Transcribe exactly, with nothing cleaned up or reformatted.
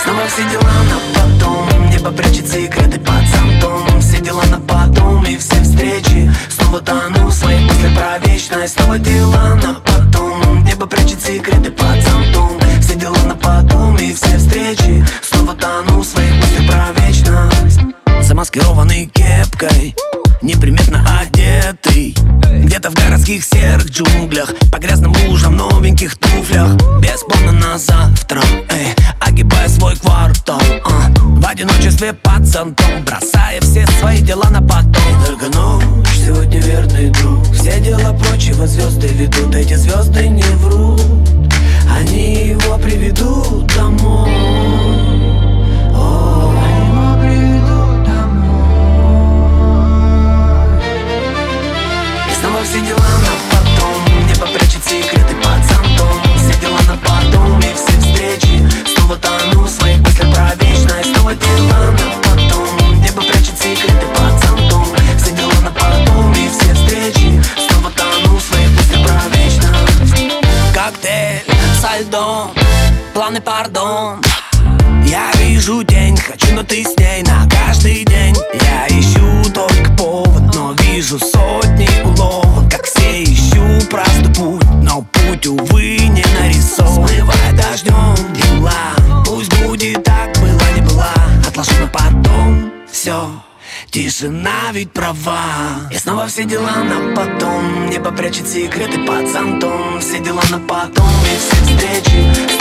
снова все дела на потом. Небо прячет секреты под зонтом. Все дела на потом и все встречи. Снова тону в своих мыслях про вечность. Снова дела на потом. Небо прячет секреты под зонтом. Все дела на потом и все встречи. Снова тону в своих мыслях про вечность. Замаскированный кепкой, неприметно одетый, где-то в городских серых джунглях, по грязным лужам, новеньких туфлях. Бесплатно на завтра, эй, огибая свой квартал, а, в одиночестве под зонтом, бросая все свои дела на потом. И только ночь, сегодня верный друг. Все дела прочего звезды ведут. Эти звезды не врут, они его приведут домой. О, они его приведут домой. И снова все дела на потом. Небо прячет секреты под зонтом. Все дела на потом и все встречи. Снова тону в своих мыслях про вечность. Снова дела на потом. Небо прячет секреты под зонтом. Все дела на потом и все встречи. Снова тону в своих мыслях про вечность. Коктейль со льдом, планы пардон. Я вижу тень, хочу, но ты с ней на каждый день. Я ищу только повод, но вижу сотни уловок. Как все ищу простой путь, но путь, увы, не нарисован. Смывая дождем дела, пусть будет так, была не была. Отложу на потом, все, тишина ведь права. И снова все дела на потом. Небо прячет секреты под зонтом. Все дела на потом и все встречи.